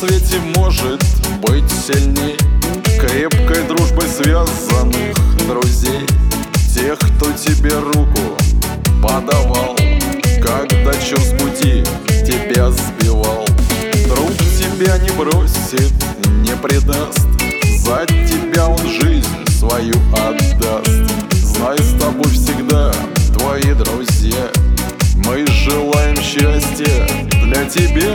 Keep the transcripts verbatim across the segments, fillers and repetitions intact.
свете может быть сильней крепкой дружбой связанных друзей, тех, кто тебе руку подавал, когда черт с пути тебя сбивал. Друг тебя не бросит, не предаст, за тебя он жизнь свою отдаст. Знай, с тобой всегда твои друзья, мы желаем счастья для тебя.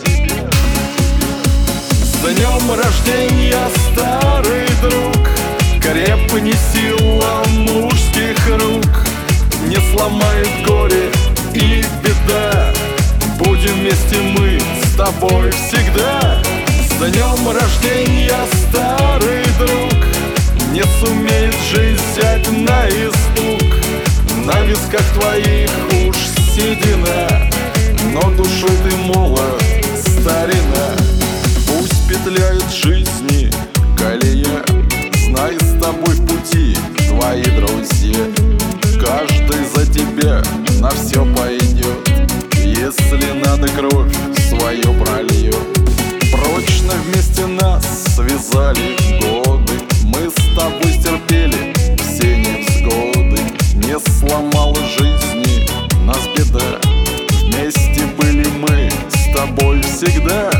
С днем рождения, старый друг, крепни сила мужских рук, не сломает горе и беда, будем вместе мы с тобой всегда. С днем рождения, старый друг, не сумеет жизнь взять на испуг, на висках твоих уж седина, но душой ты молод, старина. Пусть петляет жизни колея, знай, с тобой в пути твои друзья, каждый за тебя на все пойдет, если надо, кровь свою прольет. Прочно вместе нас связали годы, мы с тобой стерпели все невзгоды, не сломала жизни нас беда, вместе были мы с тобой всегда.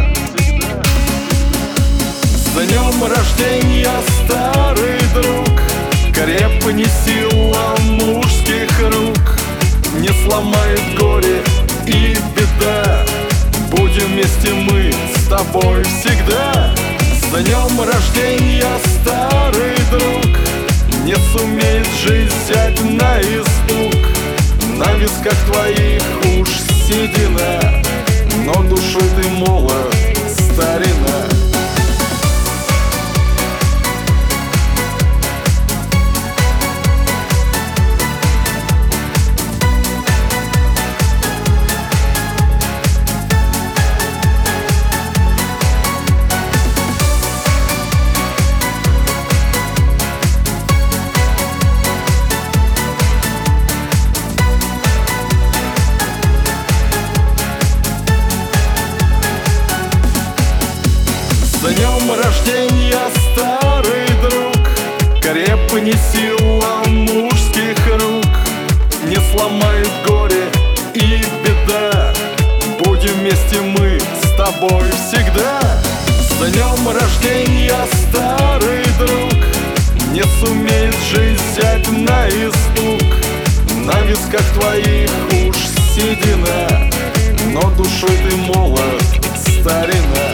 С днем рождения, старый друг, крепни сила мужских рук, не сломает горе и беда, будем вместе мы с тобой всегда. С днем рождения, старый друг, не сумеет жизнь взять на испуг, на висках твоих уж седина, но душой ты молод, старина. С днем рождения, старый друг, крепни сила мужских рук, не сломает горе и беда, будем вместе мы с тобой всегда. С днем рождения, старый друг, не сумеет жизнь взять на испуг, на висках твоих уж седина, но душой ты молод, старина.